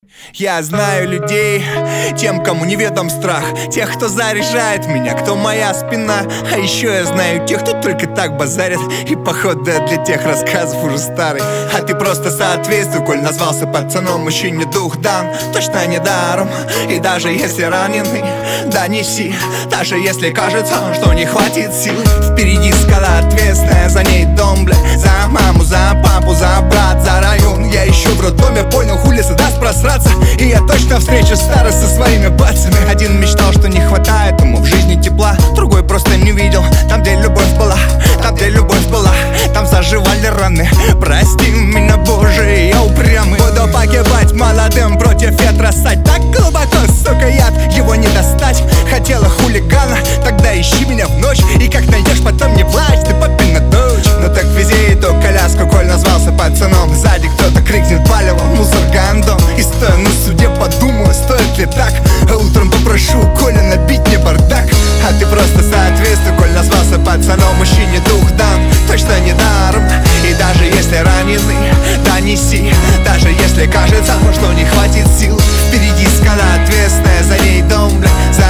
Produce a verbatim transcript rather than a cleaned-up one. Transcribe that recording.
Я знаю людей, тем, кому неведом страх, тех, кто заряжает меня, кто моя спина. А еще я знаю тех, кто только так базарит, и походу для тех рассказов уже старый. А ты просто соответствуй, коль назвался пацаном, мужчине дух дан, точно не даром. И даже если раненый, да неси, даже если кажется, что не хватит сил. Впереди скала ответственная, за ней дом, бля, за маму, за папу, за брат, за район. Я еще в роддоме понял, хули даст просраться, и я точно встречу старость со своими пальцами. Один мечтал, что не хватает ему в жизни тепла, другой просто не видел там, где любовь была, там, где любовь была, там заживали раны. Прости меня, Боже, я упрямый. Буду погибать молодым против ветра, сать так глубоко, сука, яд, его не достать. Хотела хулигана, тогда ищи меня в ночь, и как найдешь, потом не плачь, ты папина дочь. Ну так вези эту коляску, коль назвался пацаном. Сзади кто-то крикнет палево, мусор, гандон. И стоя на суде подумаю, стоит ли так. А утром попрошу Коля набить мне бардак. А ты просто соответствуй, коль назвался пацаном, мужчине дух дан, точно не даром. И даже если раненый, да неси, даже если кажется, что не хватит сил. Впереди скала ответственная, за ней дом, бля, за